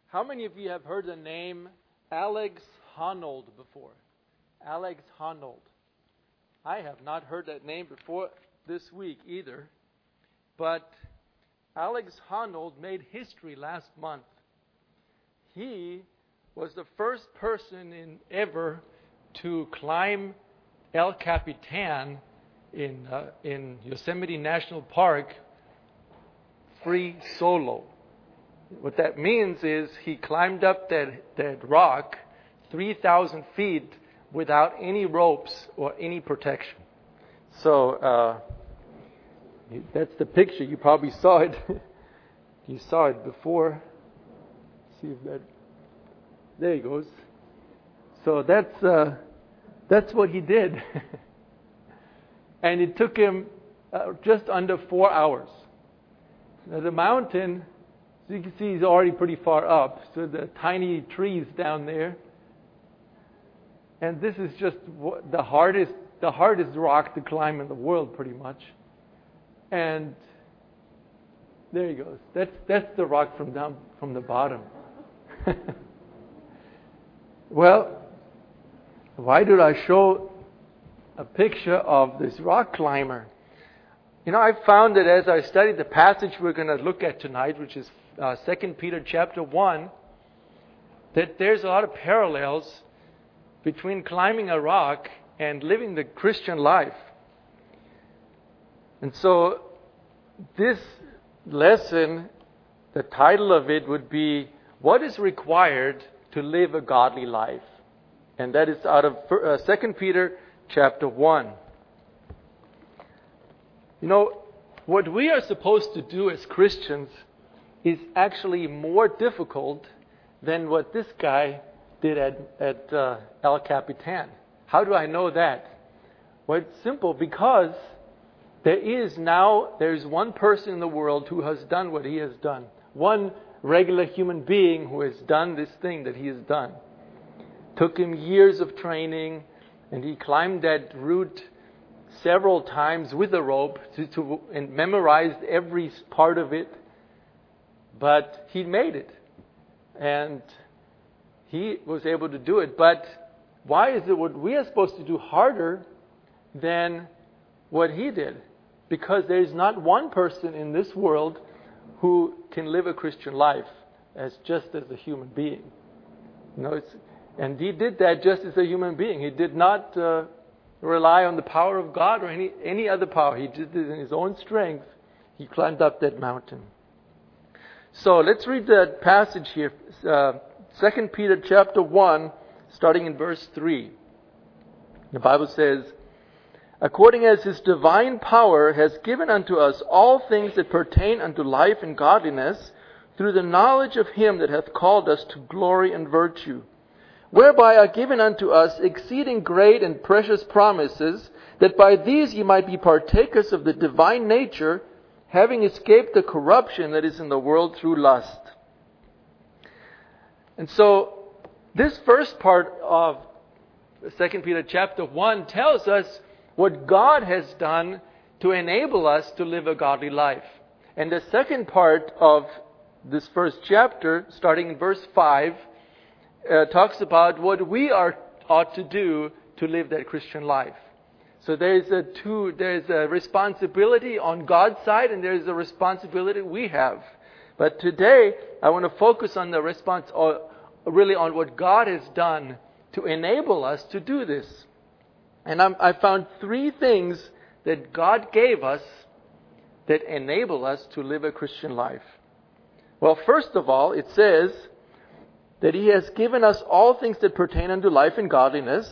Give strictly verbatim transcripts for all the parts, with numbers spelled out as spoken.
How many of you have heard the name Alex Honnold before? Alex Honnold. I have not heard that name before this week either. But Alex Honnold made history last month. He was the first person in ever to climb El Capitan in uh, in Yosemite National Park free solo. What that means is he climbed up that, that rock three thousand feet without any ropes or any protection. So uh, that's the picture. You probably saw it. You saw it before. See if that. There he goes. So that's uh, that's what he did, and it took him uh, just under four hours. Now the mountain, so you can see, he's already pretty far up. So the tiny trees down there, and this is just the hardest the hardest rock to climb in the world, pretty much. And there he goes. That's that's the rock from down from the bottom. Well, why did I show a picture of this rock climber? You know, I found that as I studied the passage we're going to look at tonight, which is uh, Second Peter chapter one, that there's a lot of parallels between climbing a rock and living the Christian life. And so this lesson, the title of it would be, What is Required to Live a Godly Life? And that is out of uh, Second Peter chapter one. You know, what we are supposed to do as Christians is actually more difficult than what this guy did at, at uh, El Capitan. How do I know that? Well, it's simple, because there is now, there is one person in the world who has done what he has done. One regular human being who has done this thing that he has done. Took him years of training, and he climbed that route several times with a rope to, to, and memorized every part of it. But he made it, and he was able to do it. But why is it what we are supposed to do harder than what he did? Because there is not one person in this world who can live a Christian life as just as a human being. You know, it's, and he did that just as a human being. He did not uh, rely on the power of God or any, any other power. He did it in his own strength. He climbed up that mountain. So let's read that passage here. Uh, Second Peter chapter one, starting in verse three. The Bible says, According as His divine power has given unto us all things that pertain unto life and godliness, through the knowledge of Him that hath called us to glory and virtue, whereby are given unto us exceeding great and precious promises, that by these ye might be partakers of the divine nature, having escaped the corruption that is in the world through lust. And so, this first part of Second Peter chapter one tells us what God has done to enable us to live a godly life. And the second part of this first chapter, starting in verse five, uh, talks about what we are ought to do to live that Christian life. So there is a two, there is a responsibility on God's side, and there is a responsibility we have. But today, I want to focus on the response, or really on what God has done to enable us to do this. And I'm, I found three things that God gave us that enable us to live a Christian life. Well, first of all, it says that He has given us all things that pertain unto life and godliness.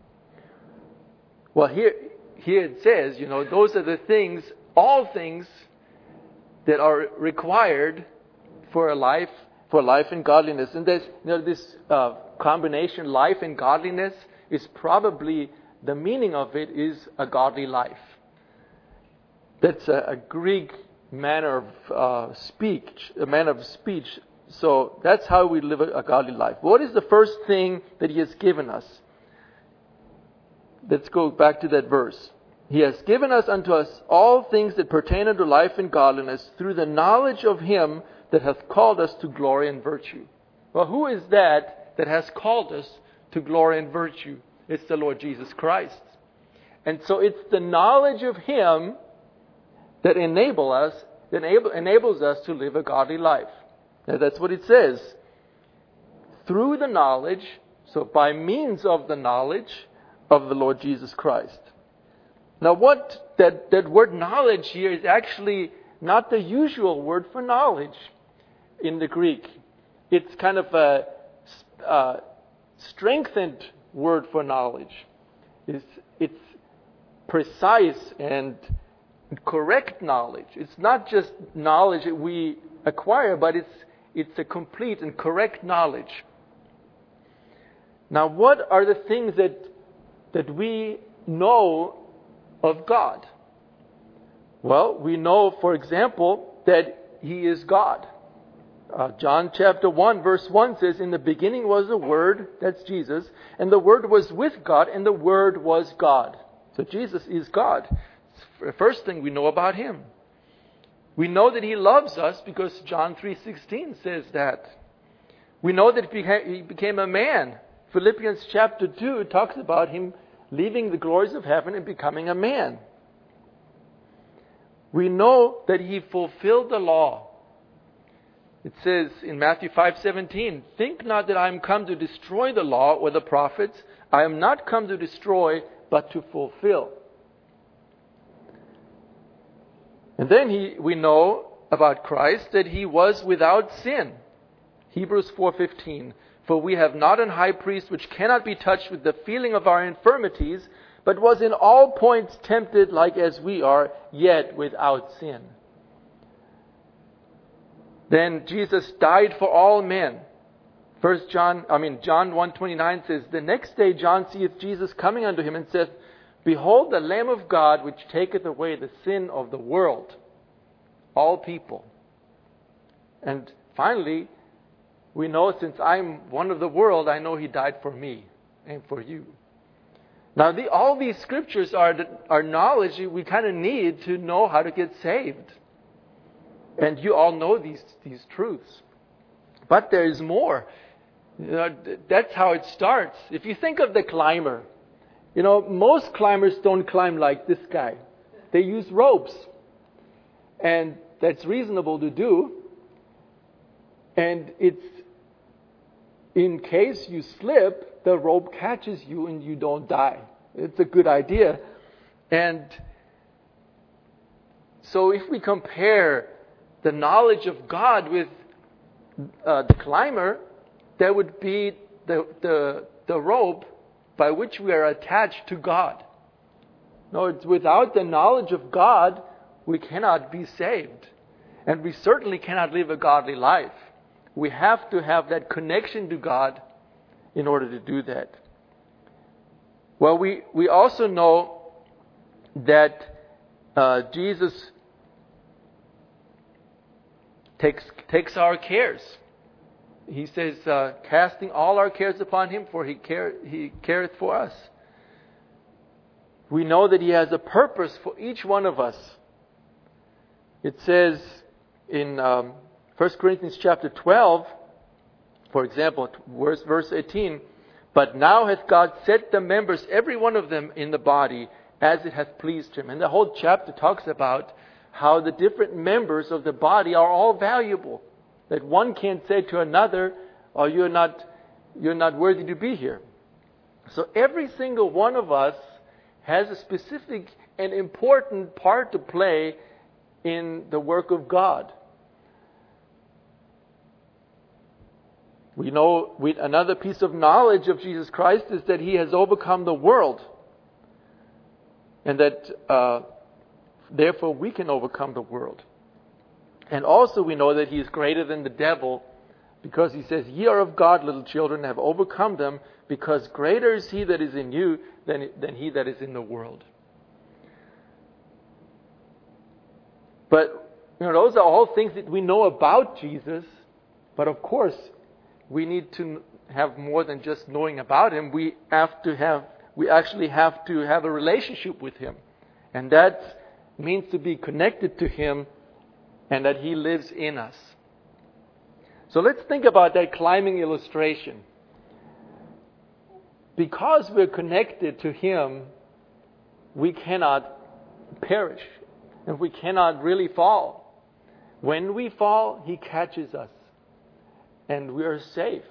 Well, here, here it says, you know, those are the things, all things that are required for a life, for life and godliness. And there's, you know, this uh, combination, life and godliness, is probably, the meaning of it is a godly life. That's a, a Greek manner of uh, speech, a manner of speech. So that's how we live a, a godly life. What is the first thing that He has given us? Let's go back to that verse. He has given us unto us all things that pertain unto life and godliness, through the knowledge of Him that hath called us to glory and virtue. Well, who is that that has called us to glory and virtue? It's the Lord Jesus Christ. And so it's the knowledge of Him that enable us, that enable, enables us to live a godly life. Now, that's what it says. Through the knowledge, so by means of the knowledge of the Lord Jesus Christ. Now, what that, that word knowledge here is actually not the usual word for knowledge in the Greek. It's kind of a uh, strengthened word for knowledge. It's, it's precise and correct knowledge. It's not just knowledge that we acquire, but it's it's a complete and correct knowledge. Now, what are the things that that we know of God? Well, we know, for example, that He is God. Uh, John chapter one, verse one says, "In the beginning was the Word," that's Jesus, "and the Word was with God, and the Word was God." So Jesus is God. It's the first thing we know about Him. We know that He loves us because John three sixteen says that. We know that He became a man. Philippians chapter two talks about Him leaving the glories of heaven and becoming a man. We know that He fulfilled the law. It says in Matthew five seventeen, "Think not that I am come to destroy the law or the prophets. I am not come to destroy, but to fulfill." And then he, we know about Christ that He was without sin. Hebrews four fifteen, "For we have not an high priest which cannot be touched with the feeling of our infirmities, but was in all points tempted like as we are, yet without sin." Then Jesus died for all men. First John, I mean John one twenty-nine says, "The next day John seeth Jesus coming unto him and saith, Behold the Lamb of God, which taketh away the sin of the world." All people. And finally, we know since I'm one of the world, I know He died for me and for you. Now, the, all these scriptures are, are knowledge we kind of need to know how to get saved. And you all know these, these truths. But there is more. You know, that's how it starts. If you think of the climber, you know, most climbers don't climb like this guy. They use ropes. And that's reasonable to do. And it's, in case you slip, the rope catches you and you don't die. It's a good idea. And so if we compare the knowledge of God with uh, the climber, there would be the, the, the rope by which we are attached to God. No, it's without the knowledge of God, we cannot be saved. And we certainly cannot live a godly life. We have to have that connection to God in order to do that. Well, we, we also know that uh, Jesus takes, takes our cares. He says, uh, casting all our cares upon Him, for He, care, he careth for us. We know that He has a purpose for each one of us. It says in um, First Corinthians chapter twelve, for example, verse, verse eighteen, "But now hath God set the members, every one of them, in the body, as it hath pleased Him." And the whole chapter talks about how the different members of the body are all valuable. That one can't say to another, "Oh, you're not, you're not worthy to be here." So every single one of us has a specific and important part to play in the work of God. We know we, another piece of knowledge of Jesus Christ is that He has overcome the world. And that uh, therefore we can overcome the world. And also we know that He is greater than the devil, because He says, "Ye are of God, little children, and have overcome them, because greater is He that is in you than, than he that is in the world." But you know, those are all things that we know about Jesus. But of course, we need to have more than just knowing about Him. We have to have, we actually have to have a relationship with Him. And that means to be connected to Him and that He lives in us. So let's think about that climbing illustration. Because we're connected to Him, we cannot perish. And we cannot really fall. When we fall, He catches us. And we are safe.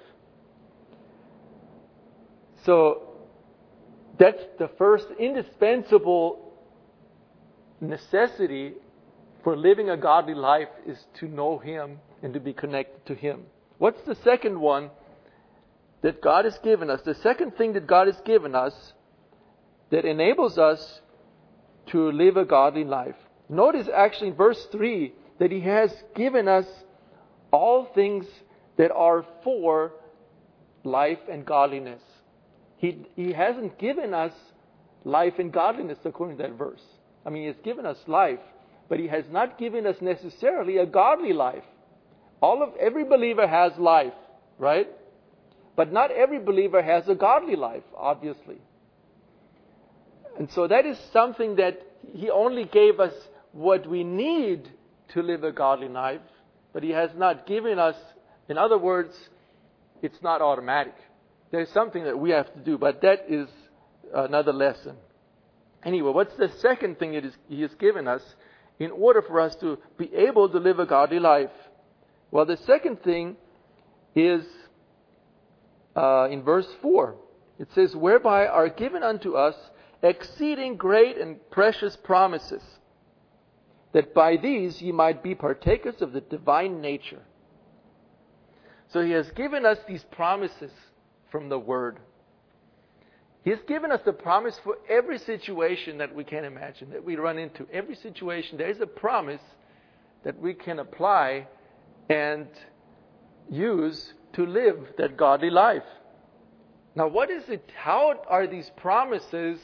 So that's the first indispensable necessity for living a godly life, is to know Him and to be connected to Him. What's the second one that God has given us? The second thing that God has given us that enables us to live a godly life. Notice actually in verse three that He has given us all things that are for life and godliness. He, he hasn't given us life and godliness according to that verse. I mean, He has given us life, but He has not given us necessarily a godly life. All of every believer has life, right? But not every believer has a godly life, obviously. And so that is something that He only gave us what we need to live a godly life, but He has not given us, in other words, it's not automatic. There's something that we have to do, but that is another lesson. Anyway, what's the second thing that He has given us in order for us to be able to live a godly life? Well, the second thing is uh, in verse four. It says, whereby are given unto us exceeding great and precious promises, that by these ye might be partakers of the divine nature. So He has given us these promises from the Word. He has given us the promise for every situation that we can imagine, that we run into. Every situation, there is a promise that we can apply and use to live that godly life. Now, what is it? How are these promises?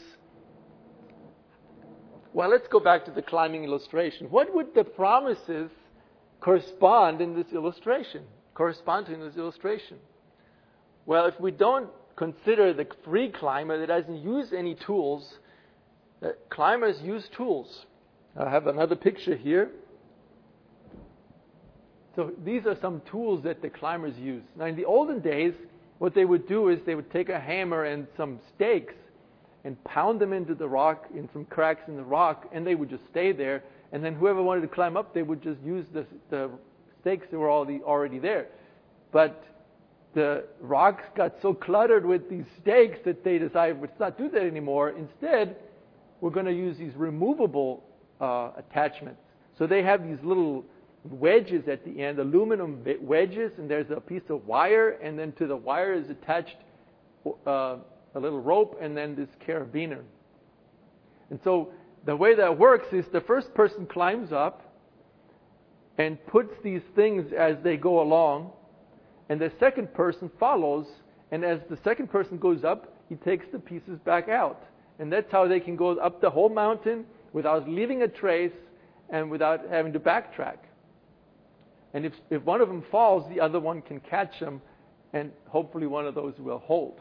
Well, let's go back to the climbing illustration. What would the promises correspond in this illustration? Correspond to in this illustration? Well, if we don't consider the free climber that doesn't use any tools, the climbers use tools. I have another picture here. So these are some tools that the climbers use. Now, in the olden days, what they would do is they would take a hammer and some stakes and pound them into the rock, in some cracks in the rock, and they would just stay there. And then whoever wanted to climb up, they would just use the, the stakes that were already, already there. But the rocks got so cluttered with these stakes that they decided, let's not do that anymore. Instead, we're going to use these removable uh, attachments. So they have these little wedges at the end, aluminum wedges, and there's a piece of wire, and then to the wire is attached uh, a little rope, and then this carabiner. And so the way that works is the first person climbs up and puts these things as they go along, and the second person follows, and as the second person goes up, he takes the pieces back out. And that's how they can go up the whole mountain without leaving a trace and without having to backtrack. And if, if one of them falls, the other one can catch them, and hopefully one of those will hold.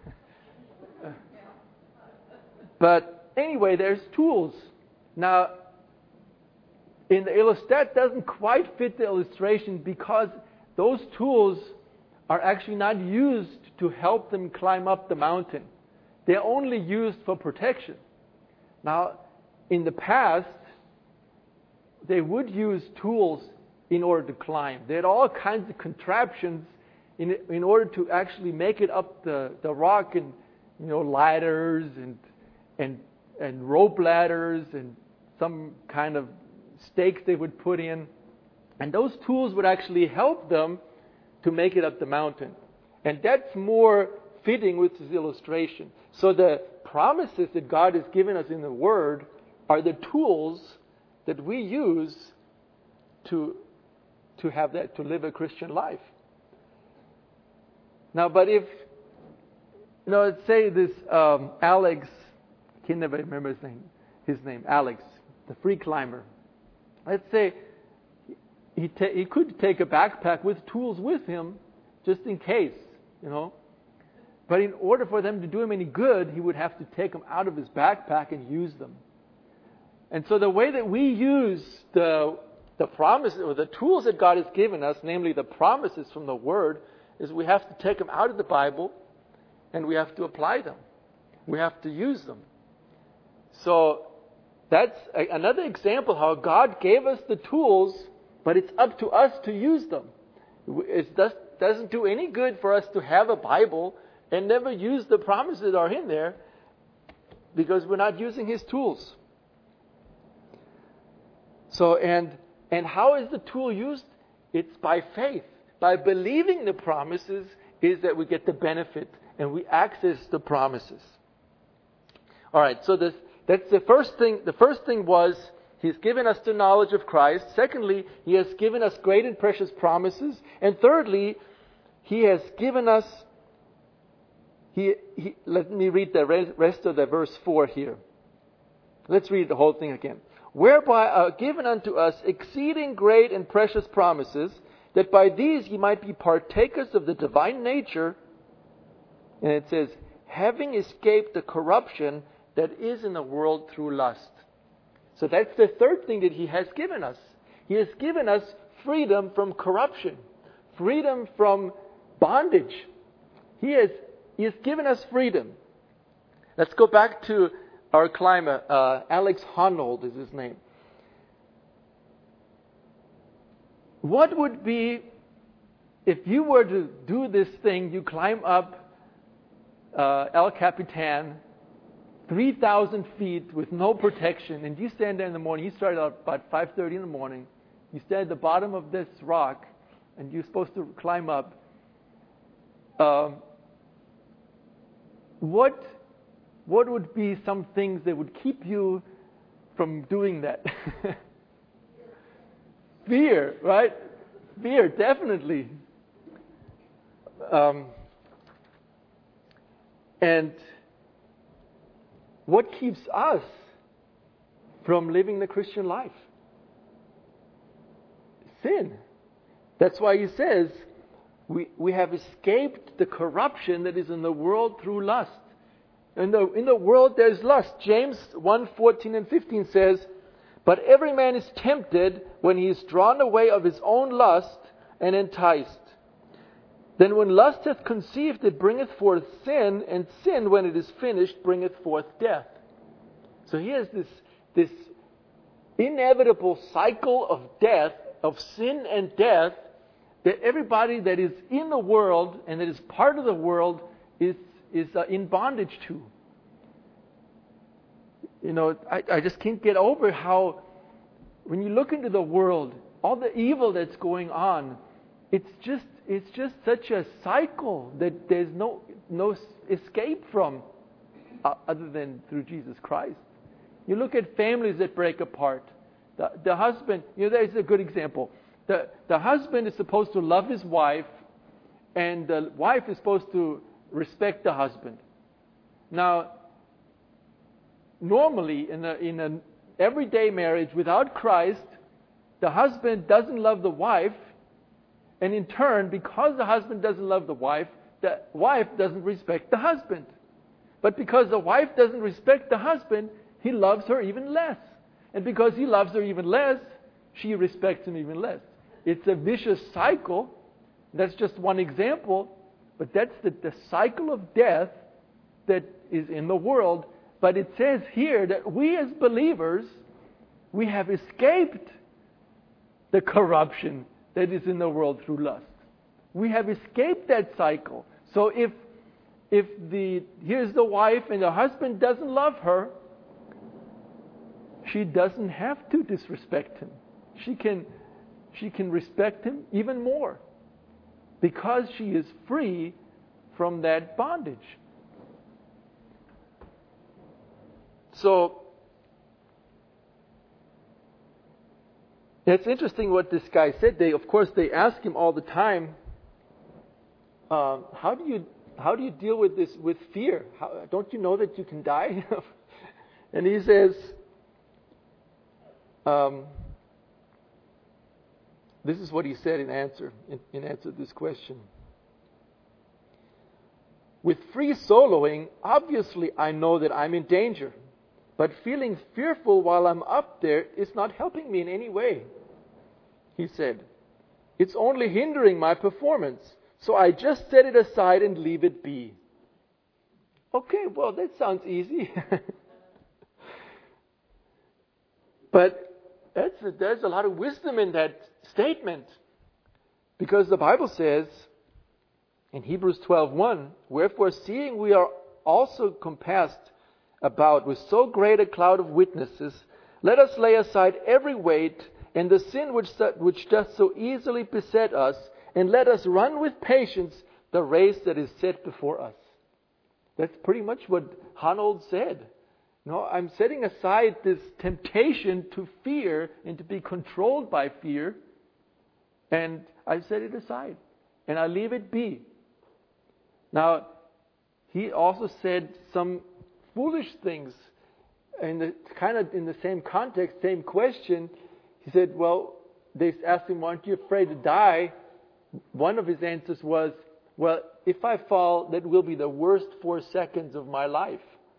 But anyway, there's tools. Now, in the illustration, that doesn't quite fit the illustration because those tools are actually not used to help them climb up the mountain. They're only used for protection. Now, in the past, they would use tools in order to climb. They had all kinds of contraptions in in order to actually make it up the, the rock, and you know, ladders and and and rope ladders and some kind of stakes they would put in. And those tools would actually help them to make it up the mountain. And that's more fitting with this illustration. So the promises that God has given us in the Word are the tools that we use to, to have that, to live a Christian life. Now, but if, you know, let's say this um, Alex, I can never remember his name, his name, Alex, the free climber. Let's say He, ta- he could take a backpack with tools with him just in case, you know. But in order for them to do him any good, he would have to take them out of his backpack and use them. And so the way that we use the The promise, or the tools that God has given us, namely the promises from the Word, is we have to take them out of the Bible and we have to apply them. We have to use them. So that's a, another example how God gave us the tools, but it's up to us to use them. It does, doesn't do any good for us to have a Bible and never use the promises that are in there because we're not using His tools. So, and and how is the tool used? It's by faith. By believing the promises is that we get the benefit and we access the promises. All right, so this, that's the first thing. The first thing was He's given us the knowledge of Christ. Secondly, He has given us great and precious promises. And thirdly, He has given us, he, he, let me read the rest of the verse four here. Let's read the whole thing again. Whereby are given unto us exceeding great and precious promises, that by these ye might be partakers of the divine nature. And it says, having escaped the corruption that is in the world through lust. So that's the third thing that He has given us. He has given us freedom from corruption, freedom from bondage. He has, he has given us freedom. Let's go back to our climber, uh, Alex Honnold is his name. What would be, if you were to do this thing, you climb up uh, El Capitan, three thousand feet with no protection, and you stand there in the morning, you start out about five thirty in the morning, you stand at the bottom of this rock, and you're supposed to climb up. Um, what What would be some things that would keep you from doing that? Fear, right? Fear, definitely. Um, and what keeps us from living the Christian life? Sin. That's why He says we, we have escaped the corruption that is in the world through lust. In the, in the world there's lust. James one fourteen and fifteen says, but every man is tempted when he is drawn away of his own lust and enticed. Then when lust hath conceived, it bringeth forth sin, and sin, when it is finished, bringeth forth death. So here's this, this inevitable cycle of death, of sin and death, that everybody that is in the world and that is part of the world is is uh, in bondage to. You know, I, I just can't get over how, when you look into the world, all the evil that's going on, it's just it's just such a cycle that there's no no escape from, uh, other than through Jesus Christ. You look at families that break apart. The, the husband, you know, there's a good example. The the husband is supposed to love his wife, and the wife is supposed to respect the husband. Now, normally in a in an everyday marriage without Christ, the husband doesn't love the wife, and in turn, because the husband doesn't love the wife, the wife doesn't respect the husband. But because the wife doesn't respect the husband, he loves her even less. And because he loves her even less, she respects him even less. It's a vicious cycle. That's just one example. But that's the, the cycle of death that is in the world. But it says here that we as believers, we have escaped the corruption that is in the world through lust. We have escaped that cycle. So if if the here's the wife and the husband doesn't love her, she doesn't have to disrespect him. She can she can respect him even more, because she is free from that bondage. So, it's interesting what this guy said. They, of course, they ask him all the time, um, how do you how do you deal with this, with fear? How, don't you know that you can die? And he says, um, this is what he said in answer in, in answer to this question. With free soloing, obviously I know that I'm in danger. But feeling fearful while I'm up there is not helping me in any way. he said. It's only hindering my performance. So I just set it aside and leave it be. Okay, well, that sounds easy. But that's a, there's a lot of wisdom in that statement. Because the Bible says in Hebrews twelve one, wherefore seeing we are also compassed about with so great a cloud of witnesses, let us lay aside every weight and the sin which, which doth so easily beset us, and let us run with patience the race that is set before us. That's pretty much what Hanold said. No, I'm setting aside this temptation to fear and to be controlled by fear, and I set it aside, and I leave it be. Now, he also said some foolish things in the kind of in the same context, same question. He said, well, they asked him, aren't you afraid to die? One of his answers was, well, if I fall, that will be the worst four seconds of my life.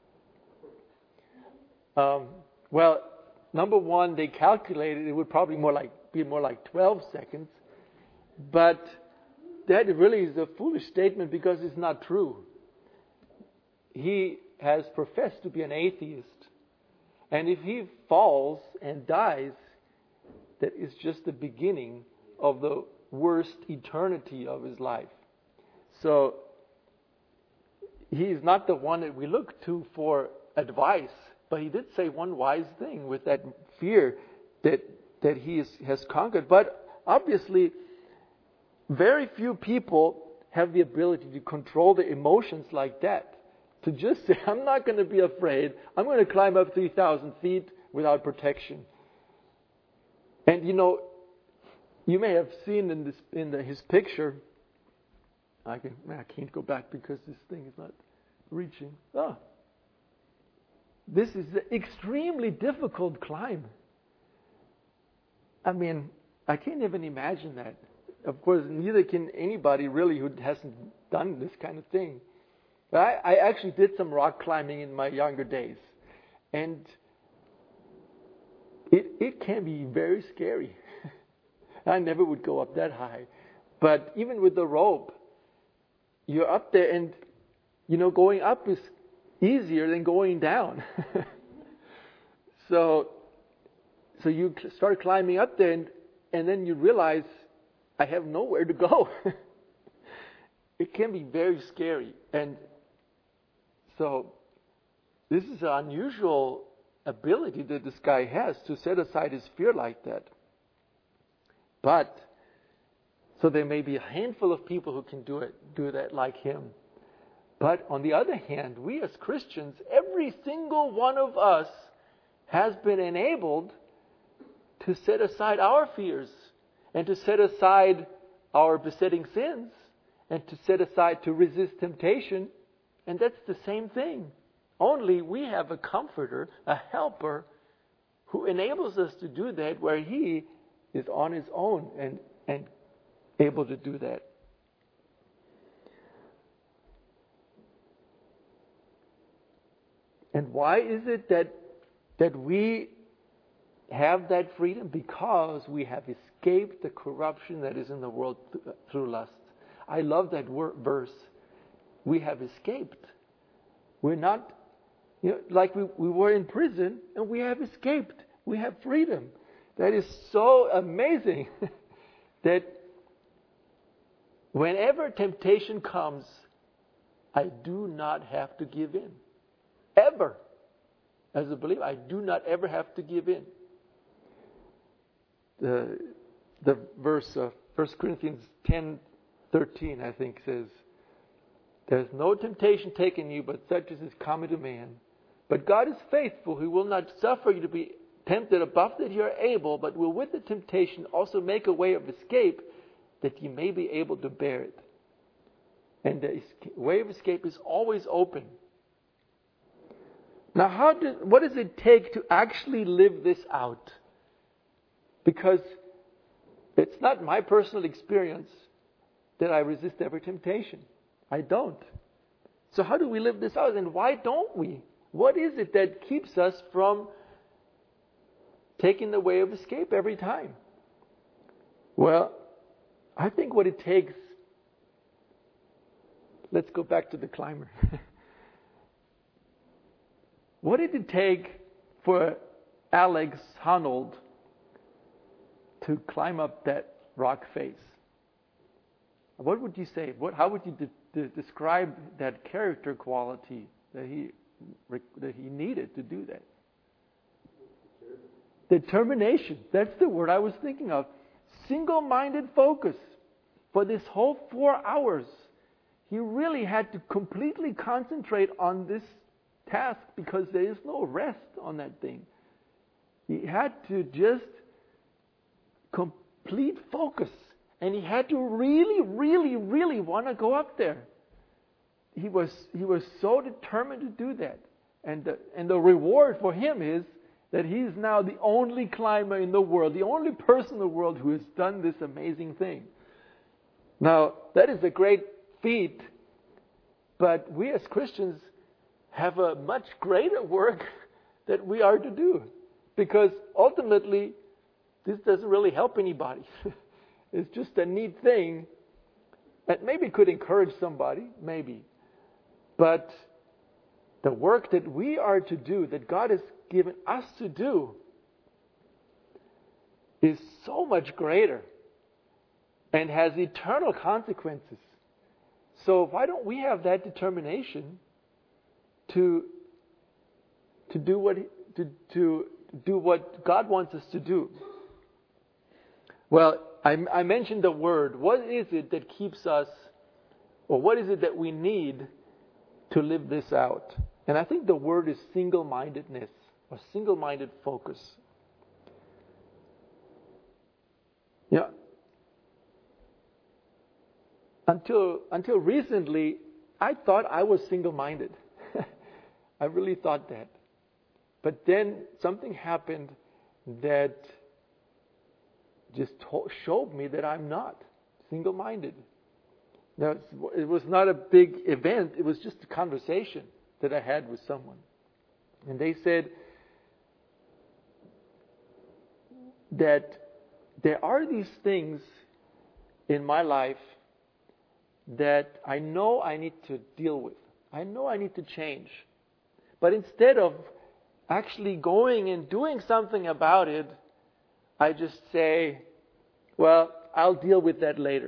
Um, well, number one, they calculated it would probably more like be more like twelve seconds. But that really is a foolish statement because it's not true. He has professed to be an atheist. And if he falls and dies, that is just the beginning of the worst eternity of his life. So, he is not the one that we look to for advice. But he did say one wise thing with that fear that that he is, has conquered. But obviously, very few people have the ability to control their emotions like that. To just say, I'm not going to be afraid. I'm going to climb up three thousand feet without protection. And you know, you may have seen in this in the, his picture. I can I can't go back because this thing is not reaching. Ah. This is an extremely difficult climb. I mean, I can't even imagine that. Of course, neither can anybody really who hasn't done this kind of thing. But I, I actually did some rock climbing in my younger days. And it, it can be very scary. I never would go up that high. But even with the rope, you're up there and, you know, going up is easier than going down. so so you start climbing up there and, and then you realize I have nowhere to go. It can be very scary. And so this is an unusual ability that this guy has to set aside his fear like that. But so there may be a handful of people who can do it, do that like him. But on the other hand, we as Christians, every single one of us has been enabled to set aside our fears and to set aside our besetting sins and to set aside to resist temptation. And that's the same thing. Only we have a comforter, a helper, who enables us to do that where he is on his own and, and able to do that. And why is it that that we have that freedom? Because we have escaped the corruption that is in the world th- through lust. I love that word, verse. We have escaped. We're not, you know, like we, we were in prison and we have escaped. We have freedom. That is so amazing that whenever temptation comes, I do not have to give in. Ever. As a believer, I do not ever have to give in. The, the verse of First Corinthians ten thirteen, I think, says, there's no temptation taken you, but such as is common to man. But God is faithful, who will not suffer you to be tempted above that you are able, but will with the temptation also make a way of escape, that you may be able to bear it. And the way of escape is always open. Now, how do, what does it take to actually live this out? Because it's not my personal experience that I resist every temptation. I don't. So how do we live this out? And why don't we? What is it that keeps us from taking the way of escape every time? Well, I think what it takes, let's go back to the climber. What did it take for Alex Honnold to climb up that rock face? What would you say? What, how would you de- de- describe that character quality that he that he needed to do that? Determination. That's the word I was thinking of. Single-minded focus. For this whole four hours, he really had to completely concentrate on this task because there is no rest on that thing. He had to just complete focus. And he had to really, really, really want to go up there. He was he was so determined to do that. And the, and the reward for him is that he's now the only climber in the world, the only person in the world who has done this amazing thing. Now, that is a great feat, but we as Christians have a much greater work that we are to do. Because ultimately, this doesn't really help anybody. It's just a neat thing that maybe could encourage somebody, maybe. But the work that we are to do, that God has given us to do, is so much greater and has eternal consequences. So why don't we have that determination to to do what to to do what God wants us to do? Well, I, I mentioned the word. What is it that keeps us, or what is it that we need to live this out? And I think the word is single-mindedness, or single-minded focus. Yeah. Until until recently, I thought I was single-minded. I really thought that. But then something happened that just to- showed me that I'm not single-minded. Now, it was not a big event. It was just a conversation that I had with someone. And they said that there are these things in my life that I know I need to deal with. I know I need to change. But instead of actually going and doing something about it, I just say, well, I'll deal with that later.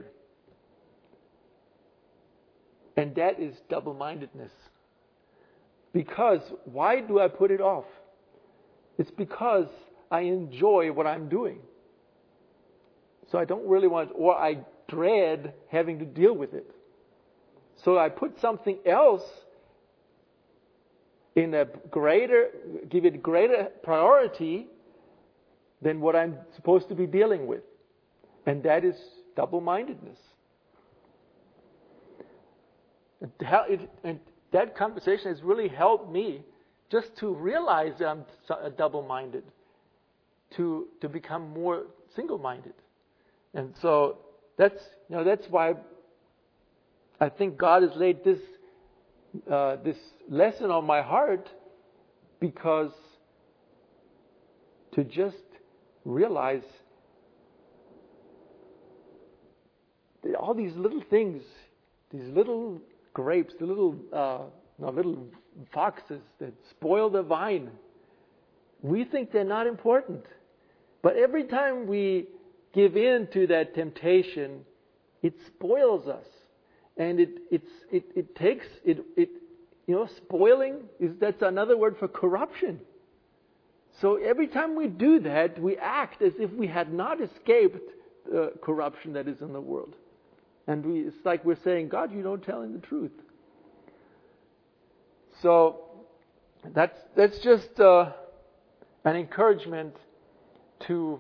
And that is double-mindedness. Because why do I put it off? It's because I enjoy what I'm doing. So I don't really want, or I dread having to deal with it. So I put something else in a greater, give it greater priority than what I'm supposed to be dealing with. And that is double-mindedness. And that conversation has really helped me just to realize that I'm double-minded, to to become more single-minded. And so that's you know that's why I think God has laid this uh, this lesson on my heart, because to just realize that all these little things, these little grapes, the little uh, no, little foxes that spoil the vine, we think they're not important. But every time we give in to that temptation, it spoils us. And it it's it, it takes it it you know spoiling is that's another word for corruption. So every time we do that, we act as if we had not escaped the corruption that is in the world. And we it's like we're saying, God, you don't tell him the truth. So that's that's just uh, an encouragement to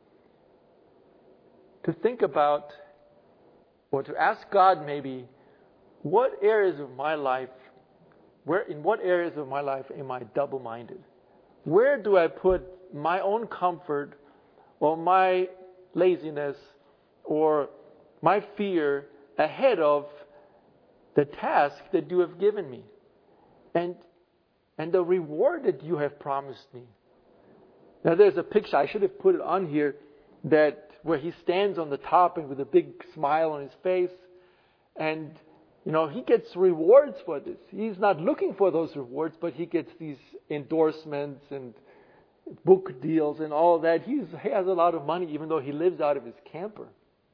to think about, or to ask God maybe, what areas of my life, where in what areas of my life am I double-minded? Where do I put my own comfort, or my laziness, or my fear ahead of the task that you have given me, and and the reward that you have promised me? Now, there's a picture, I should have put it on here, that where he stands on the top and with a big smile on his face. And, you know, he gets rewards for this. He's not looking for those rewards, but he gets these endorsements and book deals and all of that. He's, he has a lot of money, even though he lives out of his camper.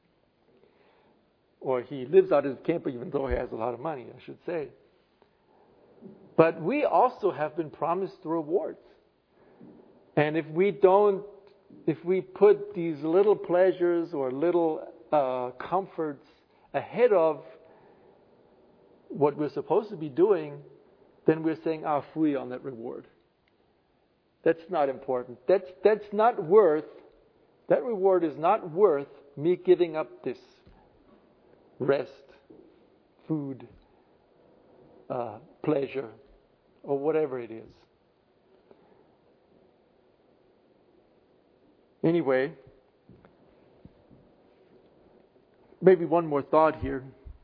Or he lives out of his camper, even though he has a lot of money, I should say. But we also have been promised rewards. And if we don't, if we put these little pleasures or little uh, comforts ahead of what we're supposed to be doing, then we're saying, ah, fui on that reward. That's not important. That's, that's not worth, that reward is not worth me giving up this rest, food, uh, pleasure, or whatever it is. Anyway, maybe one more thought here.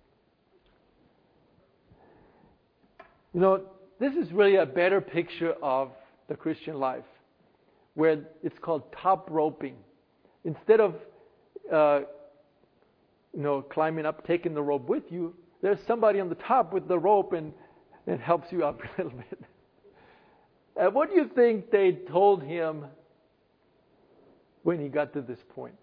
You know, this is really a better picture of the Christian life, where it's called top roping. Instead of, uh, you know, climbing up, taking the rope with you, there's somebody on the top with the rope and it helps you up a little bit. And what do you think they told him when he got to this point?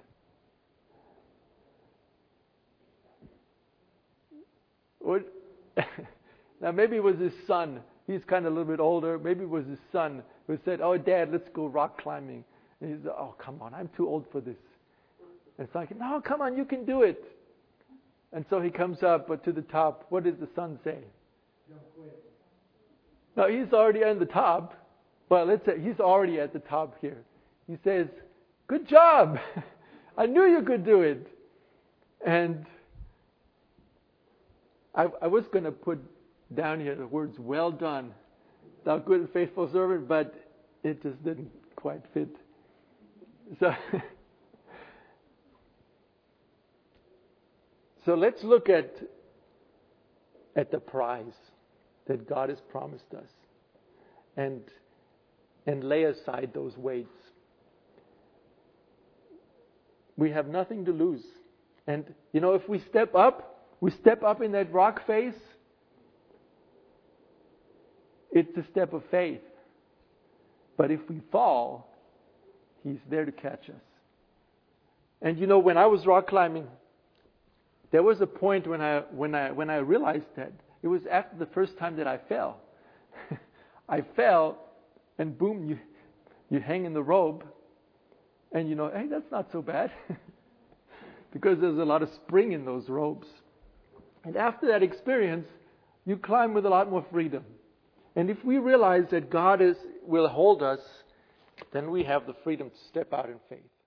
What? Now maybe it was his son. He's kind of a little bit older. Maybe it was his son who said, "Oh, Dad, let's go rock climbing." And he's, "Oh, come on, I'm too old for this." And it's like, "No, come on, you can do it." And so he comes up but to the top. What does the son say? Don't quit. No, he's already on the top. Well, let's say he's already at the top here. He says, "Good job. I knew you could do it." And I, I was going to put down here the words, "Well done, thou good and faithful servant," but it just didn't quite fit. So, so let's look at at the prize that God has promised us, and and lay aside those weights. We have nothing to lose, and you know, if we step up, we step up in that rock face. It's a step of faith. But if we fall, He's there to catch us. And you know, when I was rock climbing, there was a point when I when I when I realized that. It was after the first time that I fell. I fell, and boom, you you hang in the rope, and you know, hey, that's not so bad, because there's a lot of spring in those ropes. And after that experience, you climb with a lot more freedom. And if we realize that God is will hold us, then we have the freedom to step out in faith.